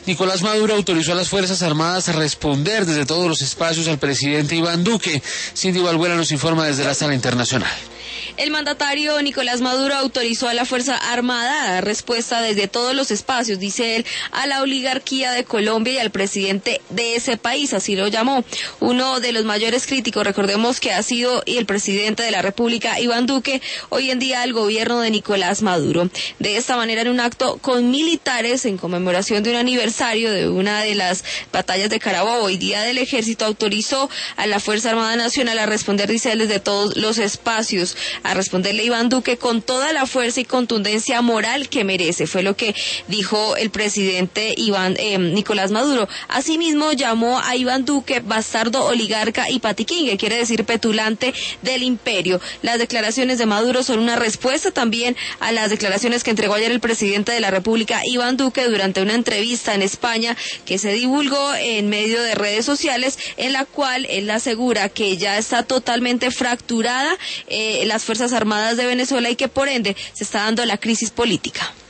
Nicolás Maduro autorizó a las Fuerzas Armadas a responder desde todos los espacios al presidente Iván Duque. Cindy Balbuena nos informa desde la Sala Internacional. El mandatario Nicolás Maduro autorizó a la Fuerza Armada a dar respuesta desde todos los espacios, dice él, a la oligarquía de Colombia y al presidente de ese país, así lo llamó. Uno de los mayores críticos, recordemos que ha sido el presidente de la República, Iván Duque, hoy en día el gobierno de Nicolás Maduro. De esta manera, en un acto con militares en conmemoración de un aniversario de una de las batallas de Carabobo y Día del Ejército, autorizó a la Fuerza Armada Nacional a responder, dice él, desde todos los espacios, a responderle a Iván Duque con toda la fuerza y contundencia moral que merece, fue lo que dijo el presidente Nicolás Maduro. Asimismo, llamó a Iván Duque bastardo, oligarca y patiquín, que quiere decir petulante del imperio. Las declaraciones de Maduro son una respuesta también a las declaraciones que entregó ayer el presidente de la República, Iván Duque, durante una entrevista en España que se divulgó en medio de redes sociales, en la cual él asegura que ya está totalmente fracturada las Fuerzas Armadas de Venezuela y que por ende se está dando la crisis política.